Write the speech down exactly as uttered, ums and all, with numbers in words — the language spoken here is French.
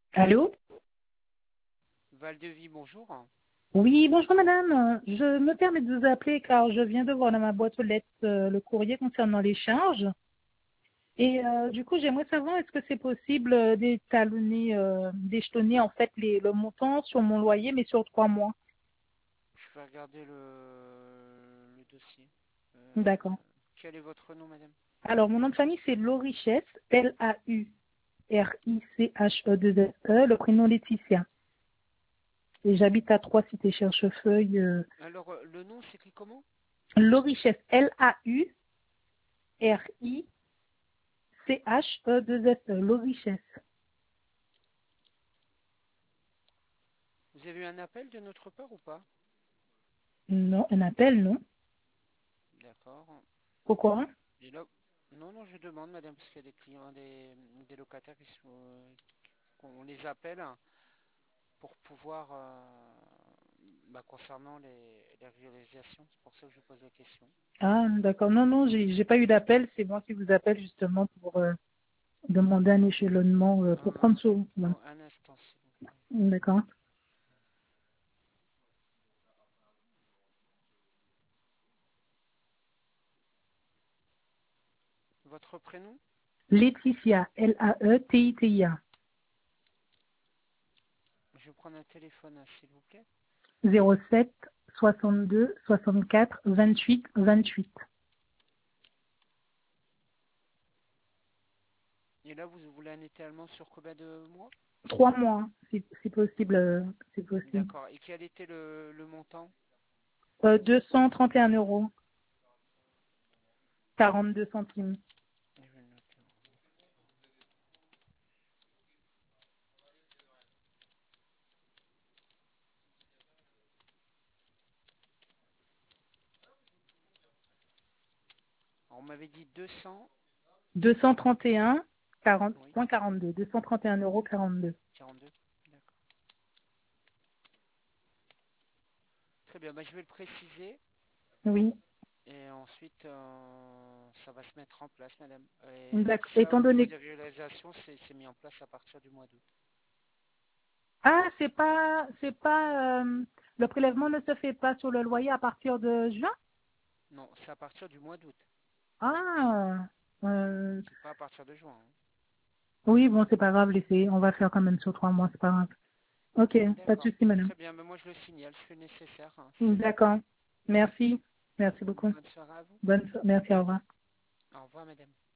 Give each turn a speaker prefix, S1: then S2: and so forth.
S1: Allô?
S2: Val-de-Vie, bonjour.
S1: Oui, bonjour madame. Je me permets de vous appeler car je viens de voir dans ma boîte aux lettres euh, le courrier concernant les charges. Et euh, du coup, j'aimerais savoir est-ce que c'est possible euh, d'étalonner, euh, d'échelonner en fait les, le montant sur mon loyer, mais sur trois mois.
S2: Je vais regarder le, le dossier. Euh,
S1: D'accord.
S2: quel est votre nom, madame?
S1: Alors, mon nom de famille, c'est Laurichesse, L A U R I C H E deux S E, le prénom Laetitia. Et j'habite à trois Cité Cherchefeuille. Euh,
S2: Alors, euh, le nom s'écrit comment?
S1: Laurichesse, L A U R
S2: Oui.
S1: I C H E deux S E, Laurichesse.
S2: Vous avez eu un appel de notre part ou pas?
S1: Non, un appel, non.
S2: D'accord.
S1: Pourquoi?
S2: Et là, non, non, je demande, madame, parce qu'il y a des clients, des, des locataires qui sont, euh, qu'on les appelle pour pouvoir, euh, bah, concernant les, les réalisations. C'est pour ça que je pose la question.
S1: Ah, d'accord. Non, non, j'ai j'ai pas eu d'appel. C'est moi qui vous appelle justement pour euh, demander un échelonnement euh, pour
S2: Un,
S1: prendre sur. Ouais.
S2: un, un instant, s'il vous plaît.
S1: D'accord.
S2: Votre prénom?
S1: Laetitia, L A E T I T I A.
S2: Je vais prendre un téléphone, hein, s'il vous plaît.
S1: zéro sept soixante-deux soixante-quatre vingt-huit vingt-huit.
S2: Et là, vous voulez un étalement sur combien de mois?
S1: Trois mois, si, si possible, euh, si possible.
S2: D'accord. Et quel était le, le montant?
S1: Euh, deux cent trente et un euros, quarante-deux centimes.
S2: Je vais le noter. Alors, on m'avait dit deux cents,
S1: deux cent trente et un,
S2: oui,
S1: quarante, quarante-deux. deux cent trente et un euros, quarante-deux.
S2: quarante-deux. D'accord. Très bien. Bah, je vais le préciser
S1: Oui.
S2: et ensuite, euh, ça va se mettre en place, madame. Et
S1: D'accord.
S2: ça,
S1: Étant
S2: au niveau
S1: donné.
S2: des réalisations, c'est c'est mis en place à partir du mois d'août.
S1: Ah, c'est pas, c'est pas, euh, le prélèvement ne se fait pas sur le loyer à partir de juin?
S2: Non, c'est à partir du mois d'août.
S1: Ah, euh,
S2: C'est pas à partir de juin, hein.
S1: oui, bon, c'est pas grave, laissez, on va faire quand même sur trois mois, c'est pas grave. Ok, pas de
S2: D'accord.
S1: souci, madame.
S2: Très bien. Mais moi, je le signale. Je fais le nécessaire, hein. Je fais le
S1: D'accord.
S2: nécessaire.
S1: Merci. Merci beaucoup.
S2: Bonne soirée à vous.
S1: Bonne, so- merci, au revoir.
S2: Au revoir, madame.